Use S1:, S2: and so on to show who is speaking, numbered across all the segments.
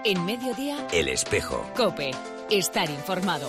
S1: En Mediodía,
S2: El Espejo.
S1: COPE. Estar informado.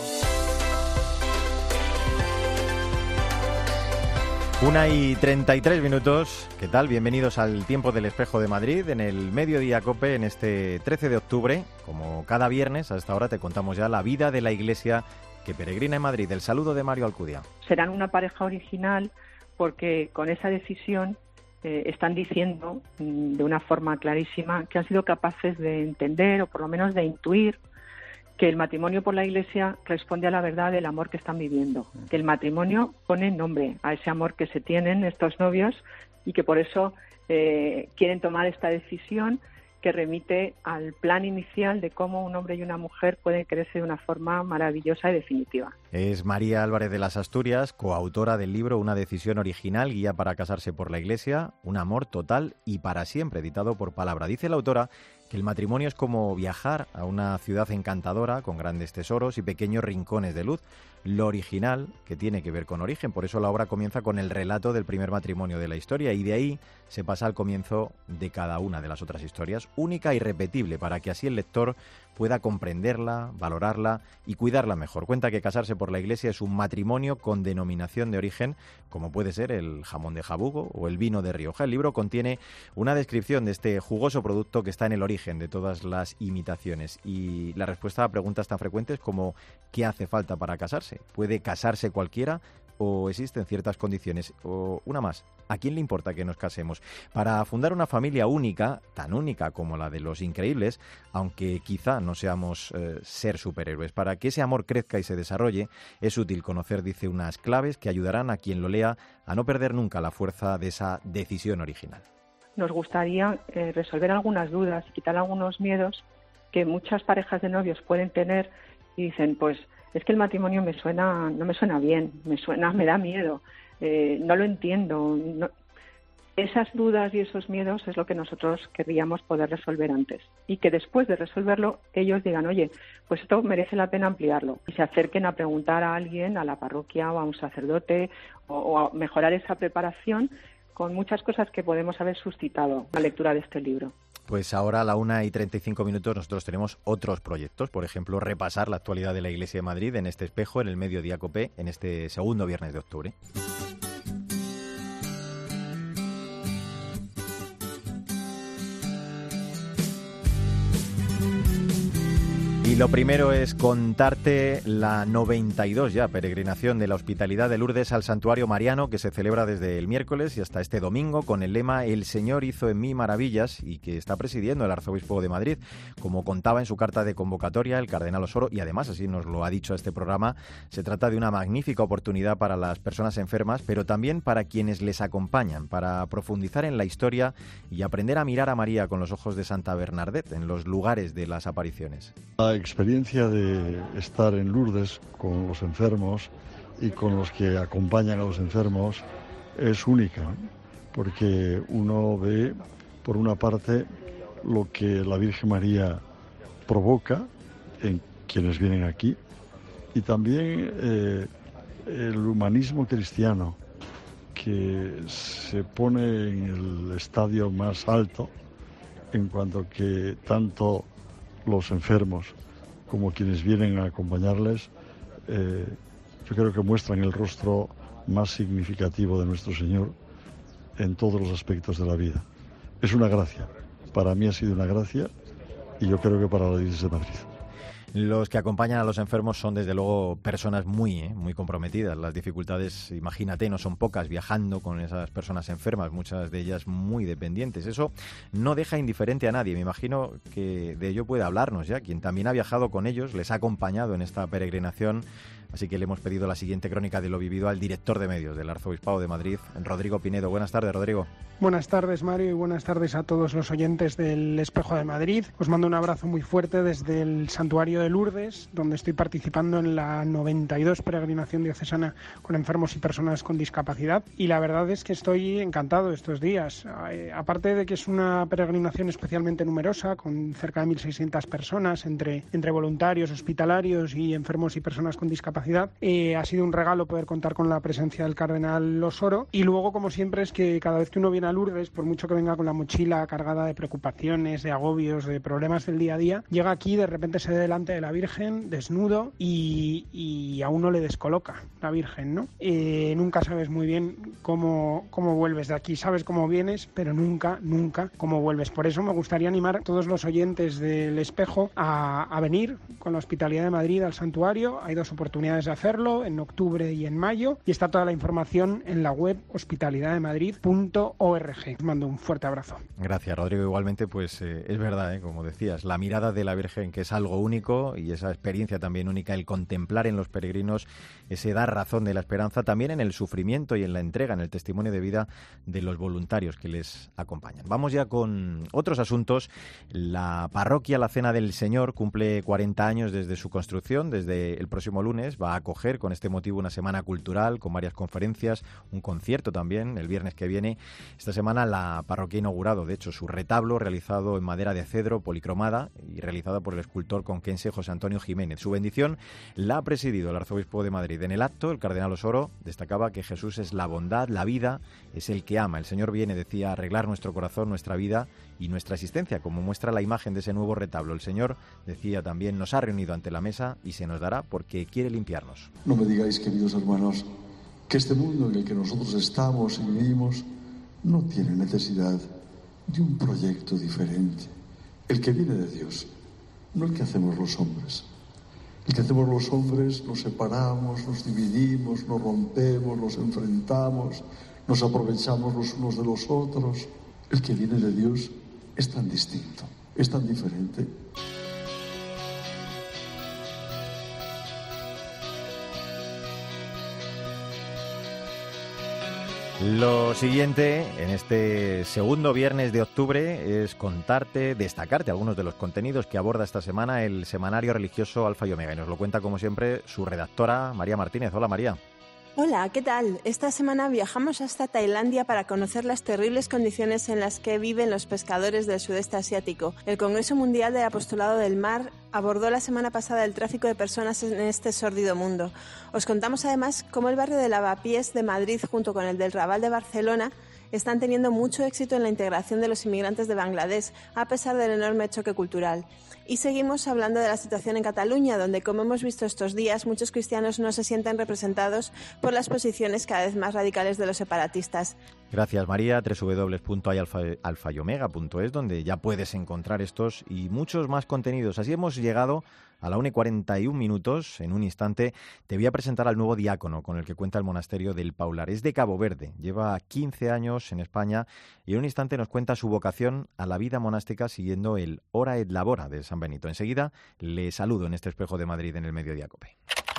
S3: 1:33. ¿Qué tal? Bienvenidos al Tiempo del Espejo de Madrid en el Mediodía COPE en este 13 de octubre. Como cada viernes, a esta hora te contamos ya la vida de la Iglesia que peregrina en Madrid. El saludo de Mario Alcudia.
S4: Serán una pareja original porque con esa decisión están diciendo de una forma clarísima que han sido capaces de entender o por lo menos de intuir que el matrimonio por la Iglesia responde a la verdad del amor que están viviendo, que el matrimonio pone nombre a ese amor que se tienen estos novios y que por eso quieren tomar esta decisión que remite al plan inicial de cómo un hombre y una mujer pueden quererse de una forma maravillosa y definitiva.
S3: Es María Álvarez de las Asturias, coautora del libro Una decisión original, guía para casarse por la Iglesia, un amor total y para siempre, editado por Palabra. Dice la autora que el matrimonio es como viajar a una ciudad encantadora con grandes tesoros y pequeños rincones de luz. Lo original, que tiene que ver con origen, por eso la obra comienza con el relato del primer matrimonio de la historia y de ahí se pasa al comienzo de cada una de las otras historias, única y repetible, para que así el lector pueda comprenderla, valorarla y cuidarla mejor. Cuenta que casarse por la Iglesia es un matrimonio con denominación de origen, como puede ser el jamón de Jabugo o el vino de Rioja. El libro contiene una descripción de este jugoso producto que está en el origen de todas las imitaciones y la respuesta a preguntas tan frecuentes como ¿qué hace falta para casarse? ¿Puede casarse cualquiera? ¿O existen ciertas condiciones? O una más, ¿a quién le importa que nos casemos? Para fundar una familia única, tan única como la de Los Increíbles, aunque quizá no seamos ser superhéroes, para que ese amor crezca y se desarrolle, es útil conocer, dice, unas claves que ayudarán a quien lo lea a no perder nunca la fuerza de esa decisión original.
S4: Nos gustaría resolver algunas dudas, quitar algunos miedos que muchas parejas de novios pueden tener y dicen, pues es que el matrimonio no me suena bien, me da miedo, no lo entiendo. No. Esas dudas y esos miedos es lo que nosotros querríamos poder resolver antes y que después de resolverlo ellos digan, oye, pues esto merece la pena ampliarlo y se acerquen a preguntar a alguien, a la parroquia o a un sacerdote o a mejorar esa preparación con muchas cosas que podemos haber suscitado a la lectura de este libro.
S3: Pues ahora a la 1:35 nosotros tenemos otros proyectos, por ejemplo, repasar la actualidad de la Iglesia de Madrid en este espejo, en el Mediodía COPE, en este segundo viernes de octubre. Y lo primero es contarte la 92 ya peregrinación de la Hospitalidad de Lourdes al Santuario Mariano, que se celebra desde el miércoles y hasta este domingo con el lema El Señor hizo en mí maravillas, y que está presidiendo el Arzobispo de Madrid, como contaba en su carta de convocatoria el cardenal Osoro, y además así nos lo ha dicho este programa. Se trata de una magnífica oportunidad para las personas enfermas, pero también para quienes les acompañan, para profundizar en la historia y aprender a mirar a María con los ojos de Santa Bernadette en los lugares de las apariciones.
S5: La experiencia de estar en Lourdes con los enfermos y con los que acompañan a los enfermos es única, ¿no? Porque uno ve, por una parte, lo que la Virgen María provoca en quienes vienen aquí y también el humanismo cristiano que se pone en el estadio más alto en cuanto que tanto los enfermos como quienes vienen a acompañarles, yo creo que muestran el rostro más significativo de nuestro Señor en todos los aspectos de la vida. Es una gracia, para mí ha sido una gracia y yo creo que para la Iglesia de Madrid.
S3: Los que acompañan a los enfermos son desde luego personas muy comprometidas. Las dificultades, imagínate, no son pocas viajando con esas personas enfermas, muchas de ellas muy dependientes. Eso no deja indiferente a nadie. Me imagino que de ello puede hablarnos ya quien también ha viajado con ellos, les ha acompañado en esta peregrinación. Así que le hemos pedido la siguiente crónica de lo vivido al director de medios del Arzobispado de Madrid, Rodrigo Pinedo. Buenas tardes, Rodrigo.
S6: Buenas tardes, Mario, y buenas tardes a todos los oyentes del Espejo de Madrid. Os mando un abrazo muy fuerte desde el Santuario de Lourdes, donde estoy participando en la 92 peregrinación diocesana con enfermos y personas con discapacidad. Y la verdad es que estoy encantado estos días. Aparte de que es una peregrinación especialmente numerosa, con cerca de 1.600 personas, entre voluntarios, hospitalarios y enfermos y personas con discapacidad, ciudad. Ha sido un regalo poder contar con la presencia del cardenal Osoro. Y luego, como siempre, es que cada vez que uno viene a Lourdes, por mucho que venga con la mochila cargada de preocupaciones, de agobios, de problemas del día a día, llega aquí, de repente se ve delante de la Virgen, desnudo, y a uno le descoloca la Virgen, ¿no? Nunca sabes muy bien cómo vuelves de aquí. Sabes cómo vienes, pero nunca cómo vuelves. Por eso me gustaría animar a todos los oyentes del Espejo a venir con la Hospitalidad de Madrid al santuario. Hay 2 oportunidades de hacerlo, en octubre y en mayo, y está toda la información en la web hospitalidaddemadrid.org. Os mando un fuerte abrazo.
S3: Gracias, Rodrigo. Igualmente, pues es verdad, como decías, la mirada de la Virgen, que es algo único, y esa experiencia también única, el contemplar en los peregrinos ese dar razón de la esperanza, también en el sufrimiento y en la entrega, en el testimonio de vida de los voluntarios que les acompañan. Vamos ya con otros asuntos. La parroquia La Cena del Señor cumple 40 años desde su construcción. Desde el próximo lunes va a acoger con este motivo una semana cultural con varias conferencias, un concierto también el viernes que viene. Esta semana la parroquia ha inaugurado, de hecho, su retablo realizado en madera de cedro policromada y realizada por el escultor conquense José Antonio Jiménez. Su bendición la ha presidido el arzobispo de Madrid. En el acto, el cardenal Osoro destacaba que Jesús es la bondad, la vida, es el que ama. El Señor viene, decía, a arreglar nuestro corazón, nuestra vida y nuestra existencia, como muestra la imagen de ese nuevo retablo. El Señor, decía también, nos ha reunido ante la mesa y se nos dará porque quiere limpiarnos.
S2: No me digáis, queridos hermanos, que este mundo en el que nosotros estamos y vivimos no tiene necesidad de un proyecto diferente. El que viene de Dios, no el que hacemos los hombres. El que hacemos los hombres, nos separamos, nos dividimos, nos rompemos, nos enfrentamos, nos aprovechamos los unos de los otros. El que viene de Dios es tan distinto, es tan diferente.
S3: Lo siguiente, en este segundo viernes de octubre, es destacarte algunos de los contenidos que aborda esta semana el semanario religioso Alfa y Omega. Y nos lo cuenta, como siempre, su redactora, María Martínez. Hola, María.
S7: Hola, ¿qué tal? Esta semana viajamos hasta Tailandia para conocer las terribles condiciones en las que viven los pescadores del sudeste asiático. El Congreso Mundial del Apostolado del Mar abordó la semana pasada el tráfico de personas en este sórdido mundo. Os contamos además cómo el barrio de Lavapiés de Madrid junto con el del Raval de Barcelona están teniendo mucho éxito en la integración de los inmigrantes de Bangladesh, a pesar del enorme choque cultural. Y seguimos hablando de la situación en Cataluña, donde, como hemos visto estos días, muchos cristianos no se sienten representados por las posiciones cada vez más radicales de los separatistas.
S3: Gracias, María. www.alfayomega.es, donde ya puedes encontrar estos y muchos más contenidos. Así hemos llegado a la 1:41. En un instante te voy a presentar al nuevo diácono con el que cuenta el monasterio del Paular. Es de Cabo Verde, lleva 15 años en España y en un instante nos cuenta su vocación a la vida monástica siguiendo el Ora et Labora de San Benito. Enseguida le saludo en este Espejo de Madrid en el Mediodía COPE.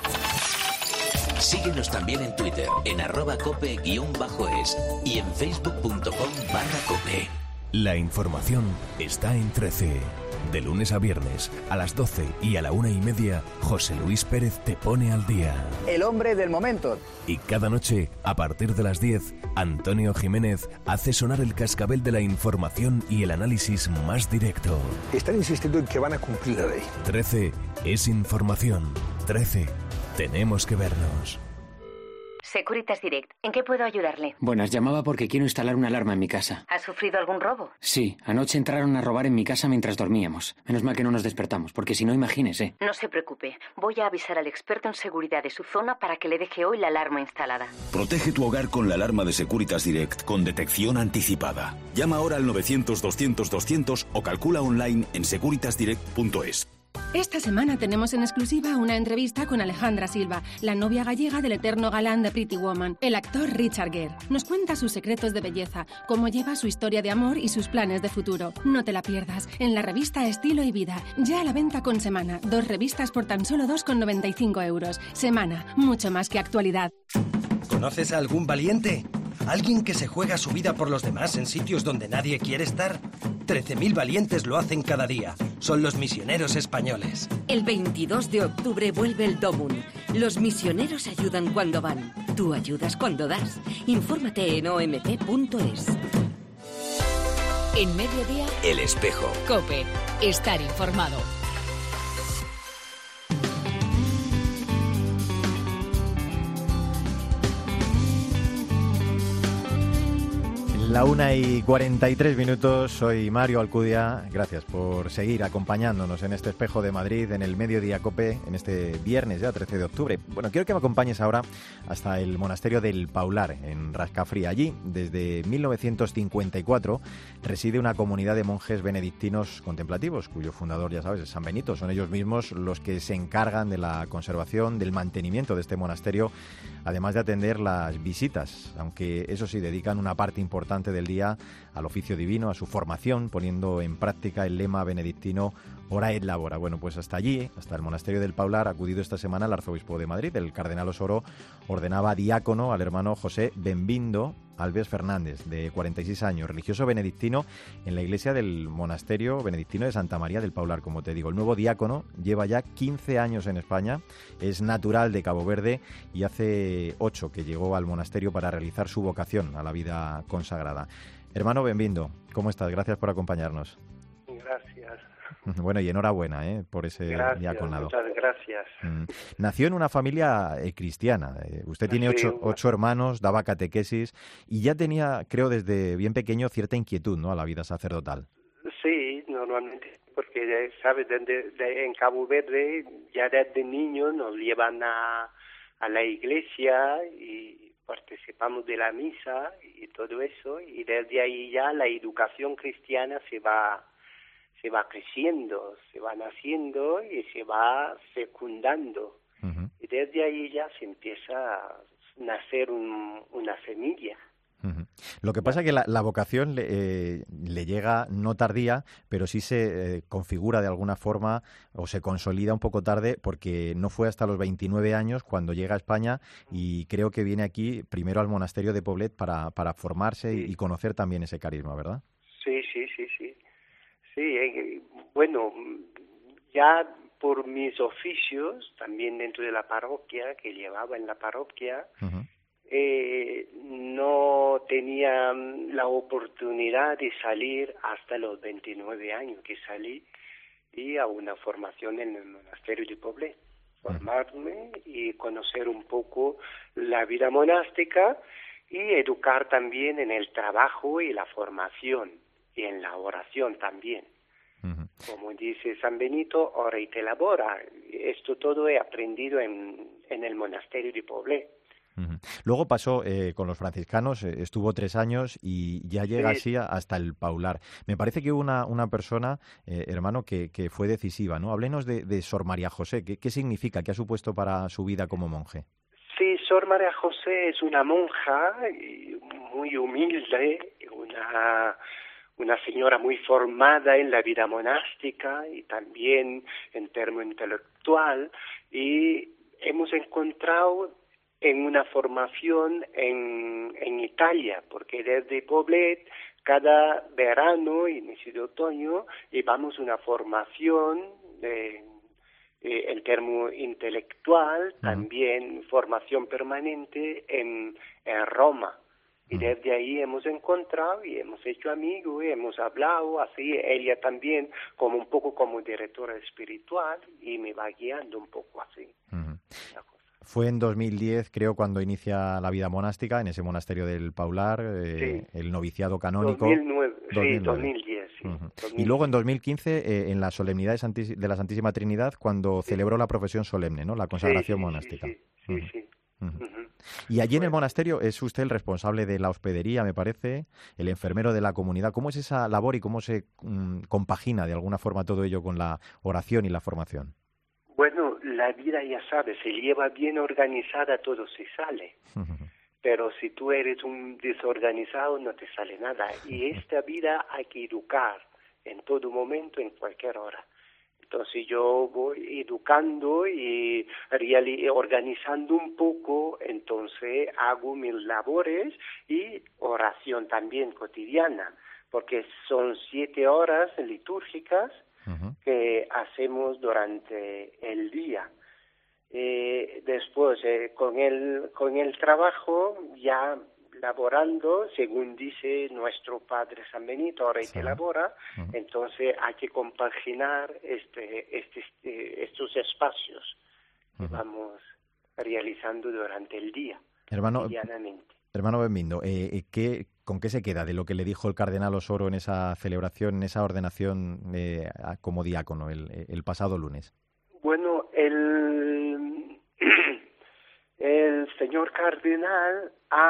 S8: Síguenos también en Twitter, en @cope_es y en facebook.com/cope.
S9: La información está en 13. De lunes a viernes, a las 12 y a la 1:30, José Luis Pérez te pone al día.
S10: El hombre del momento.
S9: Y cada noche, a partir de las 10, Antonio Jiménez hace sonar el cascabel de la información y el análisis más directo.
S10: Están insistiendo en que van a cumplir la ley.
S9: 13 es información. 13, tenemos que vernos.
S11: Securitas Direct, ¿en qué puedo ayudarle?
S12: Buenas, llamaba porque quiero instalar una alarma en mi casa.
S11: ¿Ha sufrido algún robo?
S12: Sí, anoche entraron a robar en mi casa mientras dormíamos. Menos mal que no nos despertamos, porque si no, imagínese.
S11: No se preocupe, voy a avisar al experto en seguridad de su zona para que le deje hoy la alarma instalada.
S13: Protege tu hogar con la alarma de Securitas Direct con detección anticipada. Llama ahora al 900-200-200 o calcula online en securitasdirect.es.
S14: Esta semana tenemos en exclusiva una entrevista con Alejandra Silva, la novia gallega del eterno galán de Pretty Woman, el actor Richard Gere. Nos cuenta sus secretos de belleza, cómo lleva su historia de amor y sus planes de futuro. No te la pierdas en la revista Estilo y Vida, ya a la venta con Semana. 2 revistas por tan solo 2,95 €. Semana, mucho más que actualidad.
S15: ¿Conoces a algún valiente? ¿Alguien que se juega su vida por los demás en sitios donde nadie quiere estar? 13.000 valientes lo hacen cada día. Son los misioneros españoles.
S1: El 22 de octubre vuelve el Domun. Los misioneros ayudan cuando van. Tú ayudas cuando das. Infórmate en omp.es. En Mediodía,
S8: El Espejo.
S1: COPE. Estar informado.
S3: La 1:43, soy Mario Alcudia. Gracias por seguir acompañándonos en este Espejo de Madrid, en el Mediodía COPE, en este viernes ya 13 de octubre. Bueno, quiero que me acompañes ahora hasta el monasterio del Paular, en Rascafría. Allí, desde 1954, reside una comunidad de monjes benedictinos contemplativos, cuyo fundador, ya sabes, es San Benito. Son ellos mismos los que se encargan de la conservación, del mantenimiento de este monasterio, además de atender las visitas, aunque eso sí, dedican una parte importante del día al oficio divino, a su formación, poniendo en práctica el lema benedictino Ora et Labora. Bueno, pues hasta allí, hasta el monasterio del Paular, ha acudido esta semana el arzobispo de Madrid. El cardenal Osoro ordenaba diácono al hermano José Benvindo Alves Fernández, de 46 años, religioso benedictino en la iglesia del monasterio benedictino de Santa María del Paular, como te digo. El nuevo diácono lleva ya 15 años en España, es natural de Cabo Verde y hace 8 que llegó al monasterio para realizar su vocación a la vida consagrada. Hermano Benvindo, ¿cómo estás? Gracias por acompañarnos.
S16: Gracias.
S3: Bueno, y enhorabuena por ese diaconado.
S16: Muchas gracias.
S3: Nació en una familia cristiana. Usted tiene ocho hermanos, daba catequesis y ya tenía, creo, desde bien pequeño cierta inquietud, ¿no?, a la vida sacerdotal.
S16: Sí, normalmente, porque, ¿sabes? En Cabo Verde ya desde niños nos llevan a la iglesia y participamos de la misa y todo eso, y desde ahí ya la educación cristiana se va creciendo, se va naciendo y se va fecundando. Uh-huh. Y desde ahí ya se empieza a nacer una semilla.
S3: Uh-huh. Lo que pasa es que la vocación le llega no tardía, pero sí se configura de alguna forma o se consolida un poco tarde, porque no fue hasta los 29 años cuando llega a España y creo que viene aquí primero al monasterio de Poblet para formarse y conocer también ese carisma, ¿verdad?
S16: Sí. Sí, bueno, ya por mis oficios, también dentro de la parroquia, que llevaba en la parroquia, uh-huh. No tenía la oportunidad de salir hasta los 29 años que salí, y a una formación en el monasterio de Poblet, formarme y conocer un poco la vida monástica y educar también en el trabajo y la formación. Y en la oración también. Uh-huh. Como dice San Benito, ora et labora. Esto todo he aprendido en el monasterio de Poblet.
S3: Uh-huh. Luego pasó con los franciscanos, estuvo 3 años y ya llega así hasta el Paular. Me parece que hubo una persona, hermano, que fue decisiva, ¿no? Háblenos de Sor María José. ¿Qué significa? ¿Qué ha supuesto para su vida como monje?
S16: Sí, Sor María José es una monja muy humilde, una señora muy formada en la vida monástica y también en término intelectual, y hemos encontrado en una formación en Italia, porque desde Poblet cada verano, inicio de otoño, llevamos una formación en término intelectual, también formación permanente en Roma. Y desde ahí hemos encontrado y hemos hecho amigos y hemos hablado, así ella también como un poco como directora espiritual, y me va guiando un poco así. Uh-huh.
S3: Fue en 2010, creo, cuando inicia la vida monástica en ese monasterio del Paular, el noviciado canónico.
S16: 2010, sí.
S3: Uh-huh. 2010. Y luego en 2015, en la solemnidad de la Santísima Trinidad, cuando celebró la profesión solemne, ¿no?, la consagración monástica.
S16: Sí.
S3: Uh-huh. Uh-huh. Y allí en el monasterio es usted el responsable de la hospedería, me parece, el enfermero de la comunidad. ¿Cómo es esa labor y cómo se compagina de alguna forma todo ello con la oración y la formación?
S16: Bueno, la vida, ya sabes, se lleva bien organizada, todo se sale. Uh-huh. Pero si tú eres un desorganizado, no te sale nada. Y esta vida hay que educar en todo momento, en cualquier hora. Entonces yo voy educando y organizando un poco, entonces hago mis labores y oración también cotidiana, porque son 7 horas litúrgicas que hacemos durante el día. Después, con el trabajo, ya laborando, según dice nuestro Padre San Benito, ora et labora, entonces hay que compaginar estos espacios que vamos realizando durante el día, cotidianamente.
S3: Hermano Benvindo, ¿qué ¿con qué se queda de lo que le dijo el cardenal Osoro en esa celebración, en esa ordenación como diácono el pasado lunes?
S16: Bueno, el señor cardenal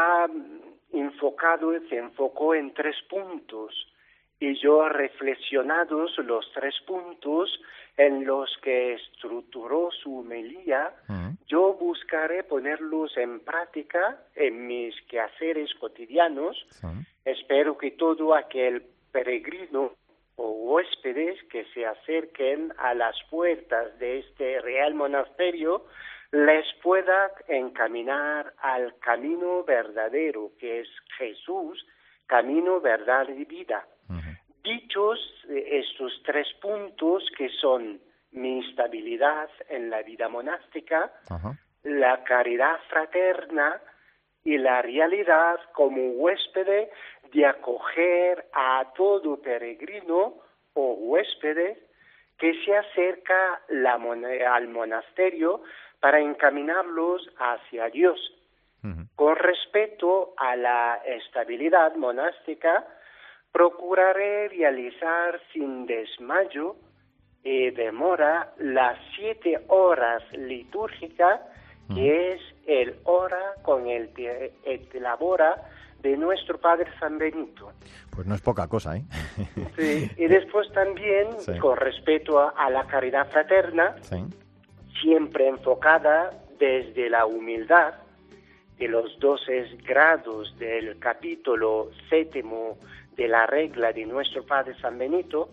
S16: se enfocó en 3 puntos, y yo he reflexionado los 3 puntos en los que estructuró su homilía. Yo buscaré ponerlos en práctica en mis quehaceres cotidianos. Espero que todo aquel peregrino o huéspedes que se acerquen a las puertas de este real monasterio les pueda encaminar al camino verdadero, que es Jesús, camino, verdad y vida. Dichos estos 3 puntos, que son mi estabilidad en la vida monástica, la caridad fraterna y la realidad como huésped de acoger a todo peregrino o huésped que se acerca al monasterio para encaminarlos hacia Dios. Con respecto a la estabilidad monástica, procuraré realizar sin desmayo y demora las 7 horas litúrgicas, que es el hora con el que elabora de nuestro Padre San Benito.
S3: Pues no es poca cosa, ¿eh?
S16: Sí, y después también, con respecto a la caridad fraterna, siempre enfocada desde la humildad, de los 12 grados del capítulo 7 de la regla de nuestro Padre San Benito,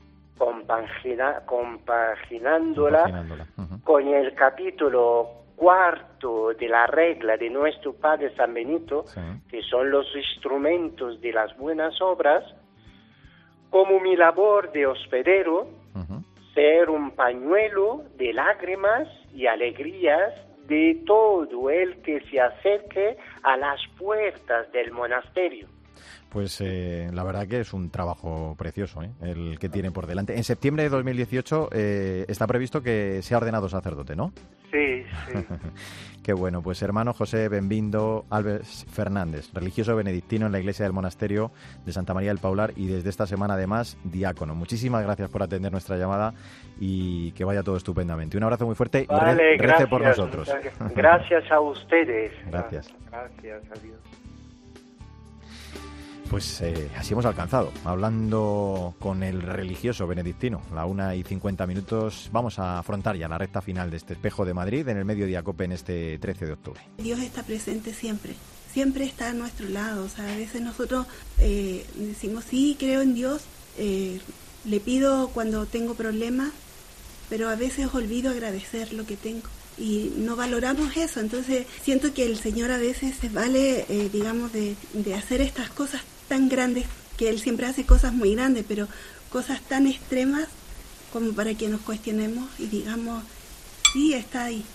S16: compaginándola con el capítulo 4 de la regla de nuestro Padre San Benito, que son los instrumentos de las buenas obras, como mi labor de hospedero, ser un pañuelo de lágrimas y alegrías de todo el que se acerque a las puertas del monasterio.
S3: Pues la verdad que es un trabajo precioso, el que tiene por delante. En septiembre de 2018 está previsto que sea ordenado sacerdote, ¿no?
S16: Sí, sí.
S3: Qué bueno. Pues hermano José Benvindo Alves Fernández, religioso benedictino en la iglesia del monasterio de Santa María del Paular y desde esta semana además diácono. Muchísimas gracias por atender nuestra llamada y que vaya todo estupendamente. Un abrazo muy fuerte y rece por nosotros.
S16: Gracias a ustedes.
S3: Gracias.
S16: Gracias, adiós.
S3: Pues así hemos alcanzado, hablando con el religioso benedictino, la 1:50. Vamos a afrontar ya la recta final de este Espejo de Madrid en el Mediodía COPE en este 13 de octubre.
S17: Dios está presente siempre, siempre está a nuestro lado. O sea, a veces nosotros decimos, sí, creo en Dios, le pido cuando tengo problemas, pero a veces olvido agradecer lo que tengo. Y no valoramos eso, entonces siento que el Señor a veces se vale, digamos, de hacer estas cosas tan grandes, que Él siempre hace cosas muy grandes, pero cosas tan extremas como para que nos cuestionemos y digamos, sí, está ahí.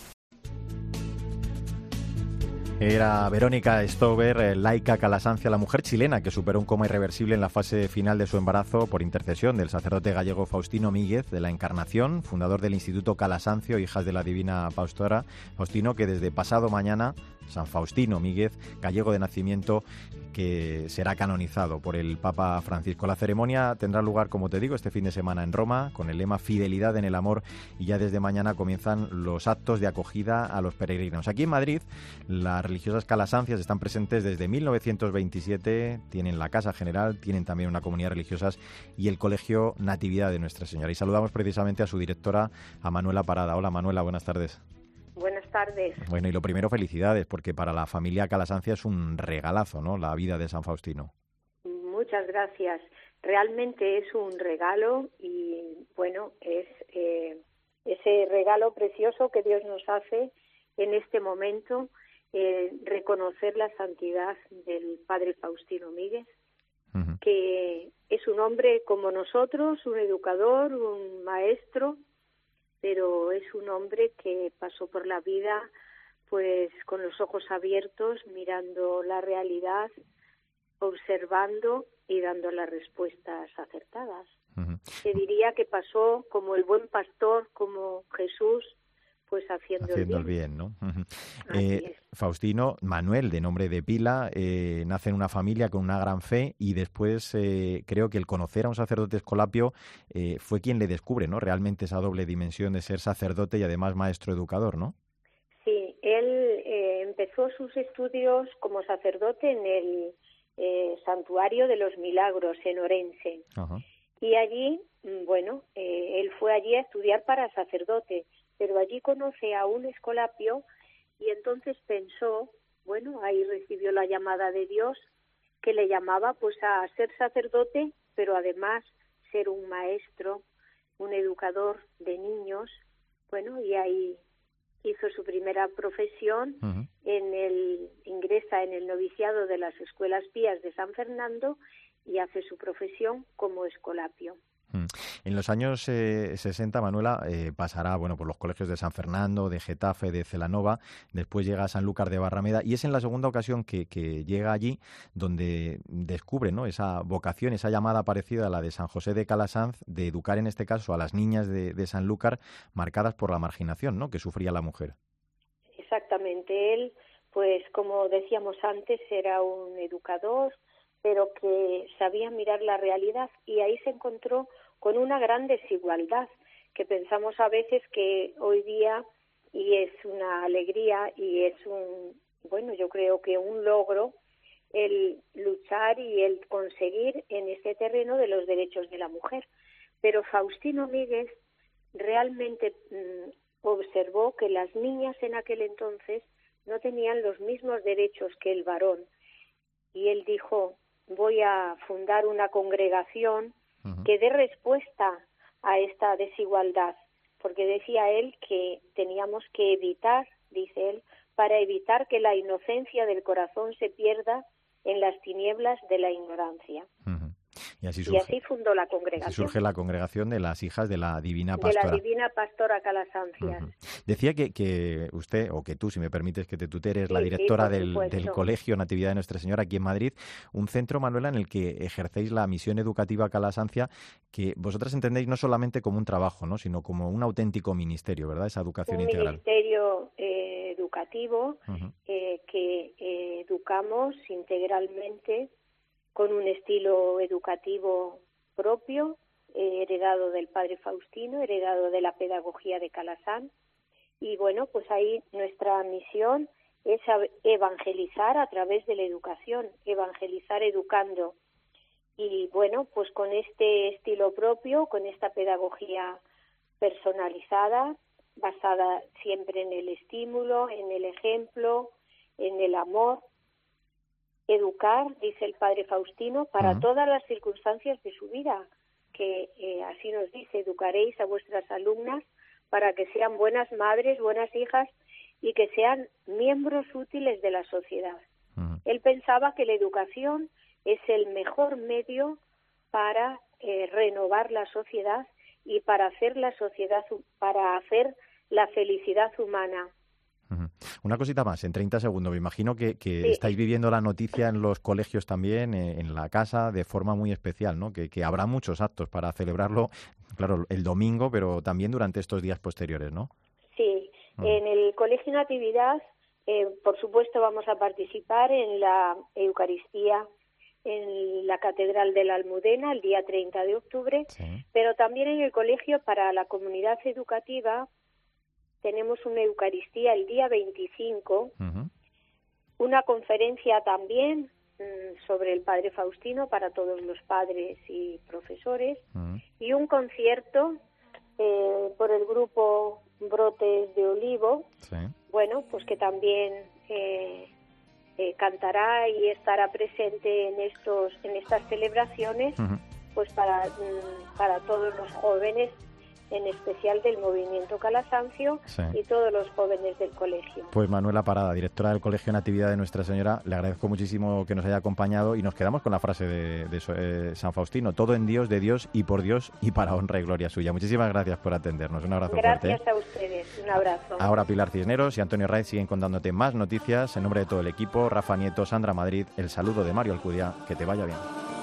S3: Era Verónica Stover, laica calasancia, la mujer chilena que superó un coma irreversible en la fase final de su embarazo por intercesión del sacerdote gallego Faustino Míguez de la Encarnación, fundador del Instituto Calasancio, Hijas de la Divina Pastora. Faustino, que desde pasado mañana, San Faustino Míguez, gallego de nacimiento, que será canonizado por el Papa Francisco. La ceremonia tendrá lugar, como te digo, este fin de semana en Roma, con el lema Fidelidad en el Amor, y ya desde mañana comienzan los actos de acogida a los peregrinos. Aquí en Madrid, las religiosas calasancias están presentes desde 1927, tienen la Casa General, tienen también una comunidad religiosas y el Colegio Natividad de Nuestra Señora. Y saludamos precisamente a su directora, a Manuela Parada. Hola Manuela, buenas tardes.
S18: Buenas tardes.
S3: Bueno, y lo primero, felicidades, porque para la familia calasancia es un regalazo, ¿no?, la vida de San Faustino.
S18: Muchas gracias. Realmente es un regalo y, bueno, es ese regalo precioso que Dios nos hace en este momento, reconocer la santidad del Padre Faustino Míguez, que es un hombre como nosotros, un educador, un maestro, pero es un hombre que pasó por la vida pues con los ojos abiertos, mirando la realidad, observando y dando las respuestas acertadas. Se diría que pasó como el buen pastor, como Jesús, pues haciendo
S3: el bien, ¿no? Faustino, Manuel, de nombre de pila, nace en una familia con una gran fe y después creo que el conocer a un sacerdote escolapio fue quien le descubre, ¿no? Realmente esa doble dimensión de ser sacerdote y además maestro educador, ¿no?
S18: Sí, él empezó sus estudios como sacerdote en el Santuario de los Milagros en Orense. Ajá. Y allí, él fue allí a estudiar para sacerdote, pero allí conoce a un escolapio y entonces pensó, ahí recibió la llamada de Dios que le llamaba pues a ser sacerdote, pero además ser un maestro, un educador de niños, y ahí hizo su primera profesión, ingresa en el noviciado de las Escuelas Pías de San Fernando y hace su profesión como escolapio.
S3: En los años 60, Manuela, pasará por los colegios de San Fernando, de Getafe, de Celanova, después llega a Sanlúcar de Barrameda y es en la segunda ocasión que llega allí donde descubre, ¿no?, esa vocación, esa llamada parecida a la de San José de Calasanz, de educar en este caso a las niñas de Sanlúcar marcadas por la marginación, ¿no?, que sufría la mujer.
S18: Exactamente, él, pues como decíamos antes, era un educador, pero que sabía mirar la realidad y ahí se encontró con una gran desigualdad que pensamos a veces que hoy día, y es una alegría y es yo creo que un logro el luchar y el conseguir en este terreno de los derechos de la mujer. Pero Faustino Míguez realmente observó que las niñas en aquel entonces no tenían los mismos derechos que el varón y él dijo: voy a fundar una congregación que dé respuesta a esta desigualdad, porque decía él que teníamos que evitar, dice él, para evitar que la inocencia del corazón se pierda en las tinieblas de la ignorancia. Y así fundó la congregación.
S3: Así surge la congregación de las hijas de la Divina Pastora.
S18: De la Divina Pastora Calasancias.
S3: Decía que usted, o que tú, si me permites que te tutee, eres la directora del Colegio Natividad de Nuestra Señora aquí en Madrid, un centro, Manuela, en el que ejercéis la misión educativa Calasancia, que vosotras entendéis no solamente como un trabajo, ¿no?, sino como un auténtico ministerio, ¿verdad?, esa educación integral.
S18: Un ministerio educativo que educamos integralmente con un estilo educativo propio, heredado del padre Faustino, heredado de la pedagogía de Calasanz. Y pues ahí nuestra misión es evangelizar a través de la educación, evangelizar educando. Y pues con este estilo propio, con esta pedagogía personalizada, basada siempre en el estímulo, en el ejemplo, en el amor. Educar, dice el padre Faustino, para todas las circunstancias de su vida, que así nos dice: educaréis a vuestras alumnas para que sean buenas madres, buenas hijas y que sean miembros útiles de la sociedad. Él pensaba que la educación es el mejor medio para renovar la sociedad y para hacer la felicidad humana.
S3: Una cosita más, en 30 segundos. Me imagino que estáis viviendo la noticia en los colegios también, en la casa, de forma muy especial, ¿no? Que habrá muchos actos para celebrarlo, claro, el domingo, pero también durante estos días posteriores, ¿no?
S18: Sí, en el Colegio Natividad, por supuesto, vamos a participar en la Eucaristía en la Catedral de la Almudena el día 30 de octubre, pero también en el colegio para la comunidad educativa tenemos una Eucaristía el día 25, una conferencia también sobre el Padre Faustino para todos los padres y profesores, y un concierto por el grupo Brotes de Olivo, pues que también cantará y estará presente en estas celebraciones, pues para todos los jóvenes, en especial del movimiento Calasancio y todos los jóvenes del colegio.
S3: Pues Manuela Parada, directora del Colegio Natividad de Nuestra Señora, le agradezco muchísimo que nos haya acompañado y nos quedamos con la frase de San Faustino: todo en Dios, de Dios y por Dios y para honra y gloria suya. Muchísimas gracias por atendernos. Un abrazo fuerte.
S18: Gracias a ustedes. Un abrazo.
S3: Ahora Pilar Cisneros y Antonio Raiz siguen contándote más noticias. En nombre de todo el equipo, Rafa Nieto, Sandra Madrid, el saludo de Mario Alcudia. Que te vaya bien.